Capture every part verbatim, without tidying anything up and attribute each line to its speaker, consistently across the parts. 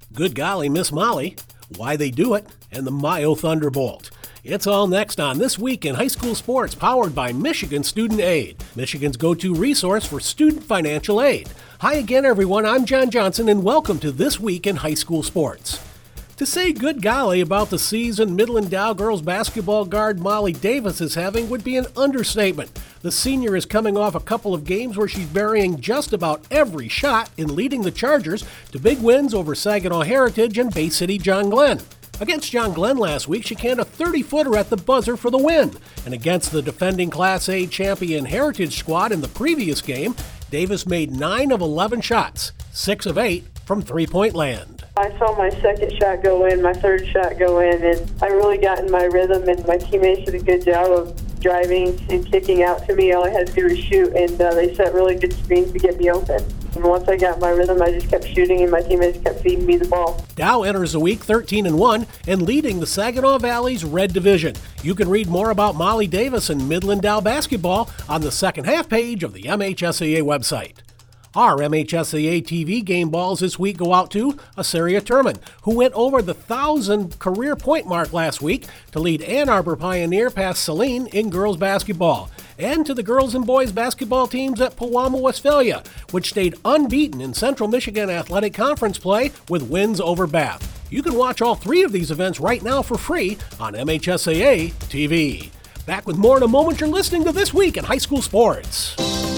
Speaker 1: Good Golly, Miss Molly, Why They Do It, and the Mayo Thunderbolt. It's all next on This Week in High School Sports, powered by Michigan Student Aid, Michigan's go-to resource for student financial aid. Hi again, everyone. I'm John Johnson, and welcome to This Week in High School Sports. To say good golly about the season Midland Dow girls basketball guard Molly Davis is having would be an understatement. The senior is coming off a couple of games where she's burying just about every shot in leading the Chargers to big wins over Saginaw Heritage and Bay City John Glenn. Against John Glenn last week, she canned a thirty-footer at the buzzer for the win. And against the defending Class A champion Heritage squad in the previous game, Davis made nine of eleven shots, six of eight from three-point land.
Speaker 2: I saw my second shot go in, my third shot go in, and I really got in my rhythm, and my teammates did a good job of driving and kicking out to me. All I had to do was shoot, and uh, they set really good screens to get me open. And once I got my rhythm, I just kept shooting, and my teammates kept feeding me the ball.
Speaker 1: Dow enters the week thirteen and one and leading the Saginaw Valley's Red Division. You can read more about Molly Davis and Midland Dow basketball on the second half page of the M H S A A website. Our M H S A A T V game balls this week go out to Asaria Turman, who went over the one thousand career point mark last week to lead Ann Arbor Pioneer past Saline in girls basketball, and to the girls and boys basketball teams at Pewamo, Westphalia, which stayed unbeaten in Central Michigan Athletic Conference play with wins over Bath. You can watch all three of these events right now for free on M H S A A T V. Back with more in a moment. You're listening to This Week in High School Sports.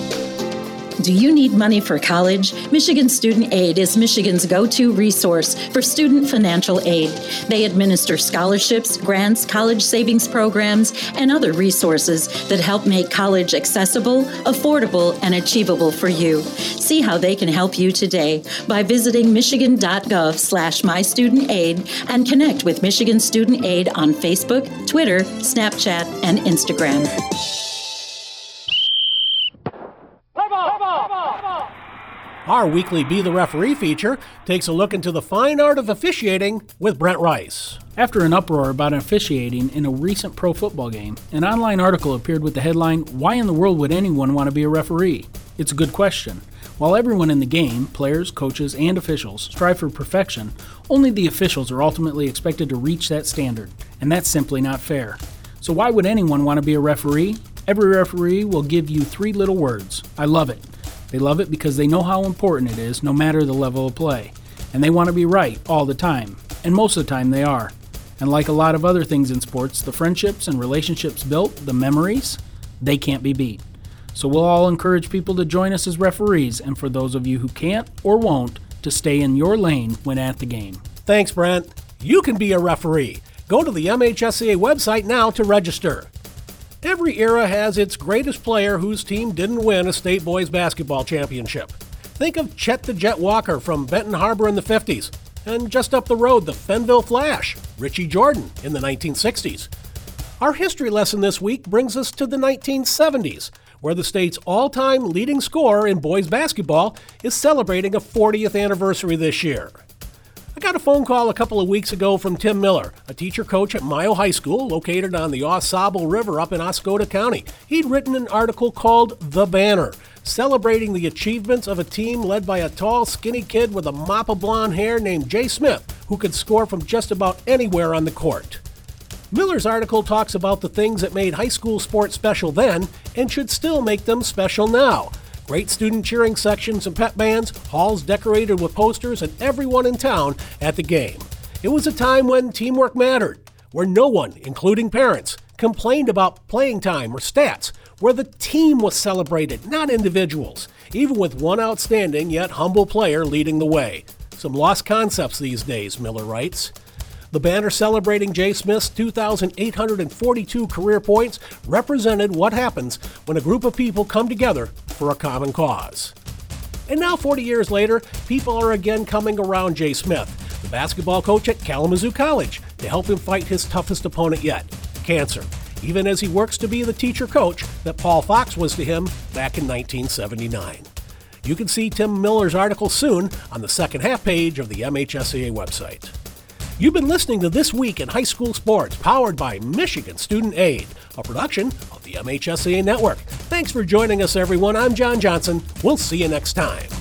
Speaker 3: Do you need money for college? Michigan Student Aid is Michigan's go-to resource for student financial aid. They administer scholarships, grants, college savings programs, and other resources that help make college accessible, affordable, and achievable for you. See how they can help you today by visiting michigan.gov slash mystudentaid and connect with Michigan Student Aid on Facebook, Twitter, Snapchat, and Instagram.
Speaker 1: Our weekly Be the Referee feature takes a look into the fine art of officiating with Brent Rice.
Speaker 4: After an uproar about officiating in a recent pro football game, an online article appeared with the headline, "Why in the world would anyone want to be a referee?" It's a good question. While everyone in the game, players, coaches, and officials, strive for perfection, only the officials are ultimately expected to reach that standard, and that's simply not fair. So why would anyone want to be a referee? Every referee will give you three little words: I love it. They love it because they know how important it is, no matter the level of play. And they want to be right all the time. And most of the time they are. And like a lot of other things in sports, the friendships and relationships built, the memories, they can't be beat. So we'll all encourage people to join us as referees, and for those of you who can't or won't, to stay in your lane when at the game.
Speaker 1: Thanks, Brent. You can be a referee. Go to the M H S A A website now to register. Every era has its greatest player whose team didn't win a state boys basketball championship. Think of Chet the Jet Walker from Benton Harbor in the fifties, and just up the road, the Fenville Flash, Richie Jordan, in the nineteen sixties. Our history lesson this week brings us to the nineteen seventies, where the state's all-time leading scorer in boys basketball is celebrating a fortieth anniversary this year. I got a phone call a couple of weeks ago from Tim Miller, a teacher coach at Mayo High School located on the Ausable River up in Oscoda County. He'd written an article called The Banner, celebrating the achievements of a team led by a tall, skinny kid with a mop of blonde hair named Jay Smith, who could score from just about anywhere on the court. Miller's article talks about the things that made high school sports special then and should still make them special now. Great student cheering sections and pep bands, halls decorated with posters, and everyone in town at the game. It was a time when teamwork mattered, where no one, including parents, complained about playing time or stats, where the team was celebrated, not individuals, even with one outstanding yet humble player leading the way. Some lost concepts these days, Miller writes. The banner celebrating Jay Smith's two thousand eight hundred forty-two career points represented what happens when a group of people come together for a common cause. And now, forty years later, people are again coming around Jay Smith, the basketball coach at Kalamazoo College, to help him fight his toughest opponent yet, cancer, even as he works to be the teacher coach that Paul Fox was to him back in nineteen seventy-nine. You can see Tim Miller's article soon on the second half page of the M H S A A website. You've been listening to This Week in High School Sports, powered by Michigan Student Aid, a production of the M H S A A Network. Thanks for joining us, everyone. I'm John Johnson. We'll see you next time.